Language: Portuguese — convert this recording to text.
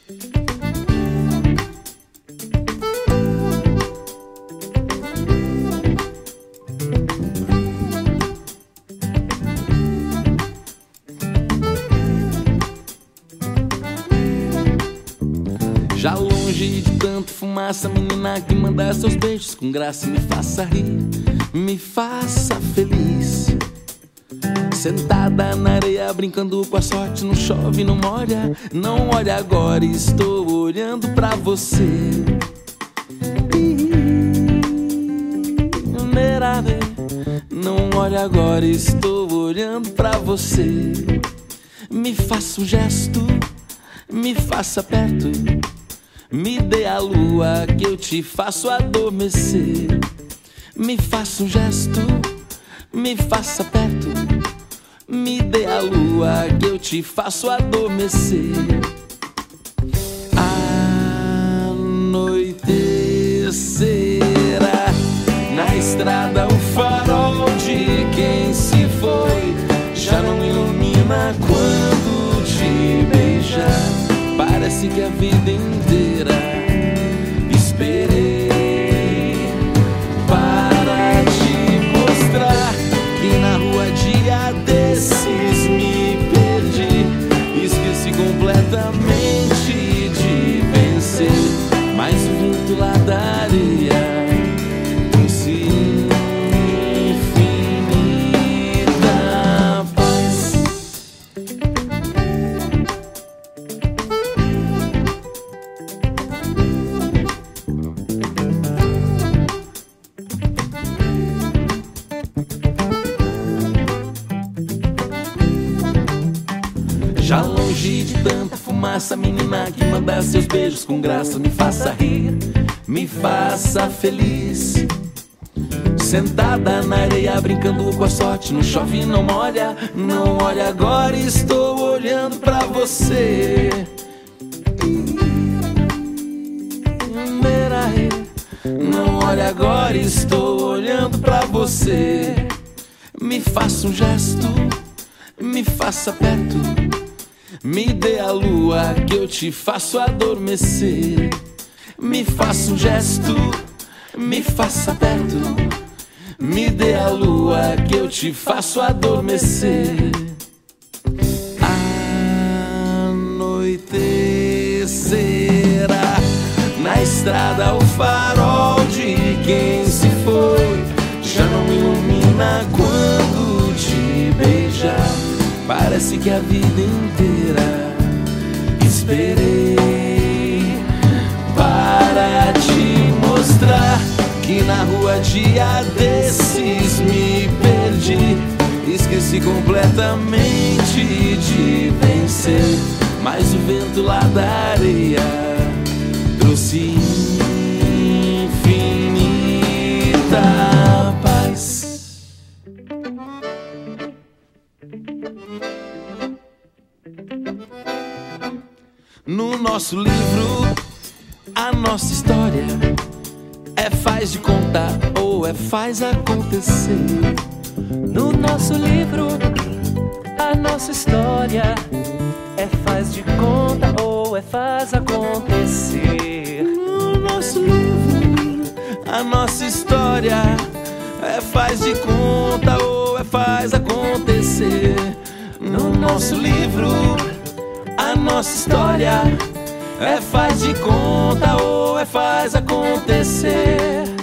Já longe de tanto fumaça, menina que manda seus beijos com graça, me faça rir, me faça feliz. Sentada na areia, brincando com a sorte, não chove, não molha. Não olha agora, estou olhando pra você. Não olha agora, estou olhando pra você. Me faça um gesto, me faça perto, me dê a lua que eu te faço adormecer. Me faça um gesto, me faça perto, me dê a lua que eu te faço adormecer. Anoitecerá na estrada o farol de quem se foi. Já não ilumina quando te beijar. Parece que a vida inteira esperei para te mostrar que na rua dia desses me perdi. Esqueci completamente de vencer, mas o vento lá da areia trouxe infinita paz. Já longe de tanta fumaça, menina que manda seus beijos com graça, me faça rir, me faça feliz. Sentada na areia, brincando com a sorte, não chove, não molha. Não olha agora, estou olhando pra você. Não olha agora, estou olhando pra você. Me faça um gesto, me faça perto, me dê a lua que eu te faço adormecer. Me faça um gesto, me faça perto, me dê a lua que eu te faço adormecer. Anoitecerá na estrada o farol de quem se foi. Já não ilumina quando te beijar. Parece que a vida inteira esperei para te mostrar que na rua dia desses me perdi. Esqueci completamente de vencer, mas o vento lá da areia trouxe infinita paz. No nosso livro, a nossa história é faz de conta ou é faz acontecer. No nosso livro, a nossa história é faz de conta ou é faz acontecer. No nosso livro, a nossa história é faz de conta ou é faz acontecer. No nosso livro, a nossa história é faz de conta ou é faz acontecer.